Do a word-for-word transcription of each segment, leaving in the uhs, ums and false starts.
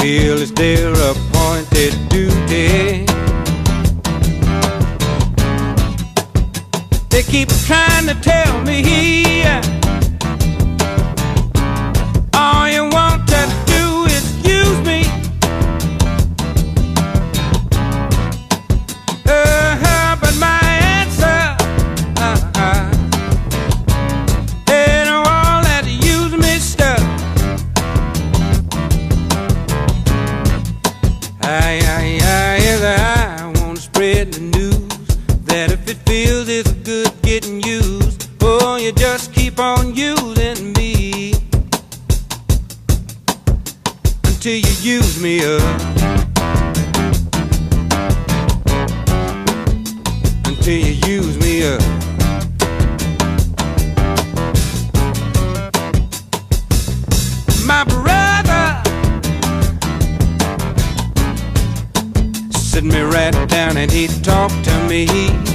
feel it's their appointed duty. They keep trying to tell me all you want to do is use me. Uh, but my answer uh, ain't all that use me stuff. I, I, I, yes, I want to spread the news that if it feels it's good getting used, oh, you just keep on using me until you use me up, until you use me up. My brother sit me right down and he talked to me.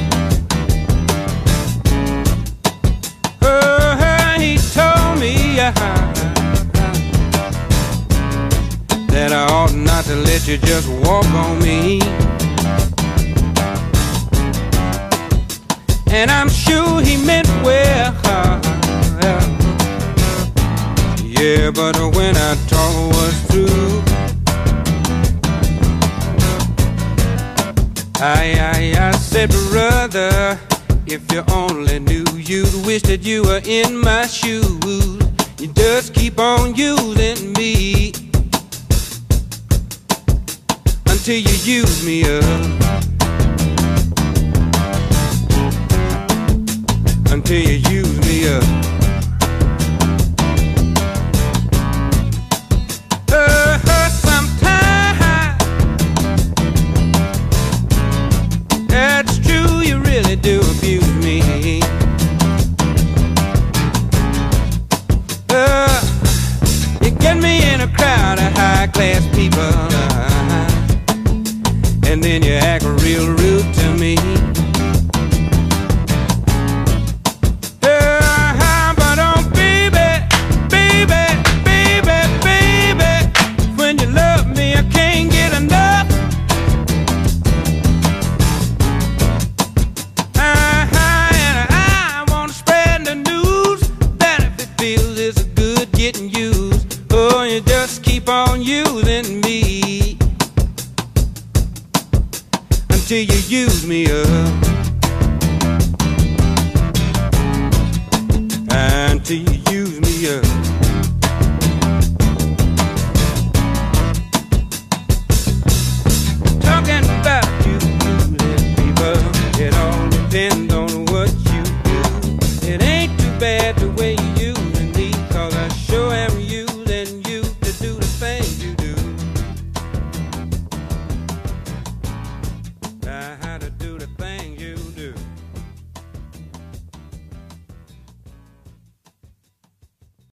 Oh, he told me uh, that I ought not to let you just walk on me. And I'm sure he meant well, yeah, but when our talk was through, I, I, I said, brother, if you only knew, you'd wish that you were in my shoes. You just keep on using me until you use me up, until you use me up. Uh, sometimes that's true, you really do abuse me. Uh, you get me in a crowd of high-class people, uh, and then you act real rude to me. Uh, but oh baby, baby, baby, baby, when you love me I can't get enough. Getting used, oh, you just keep on using me until you use me up, until you use me up.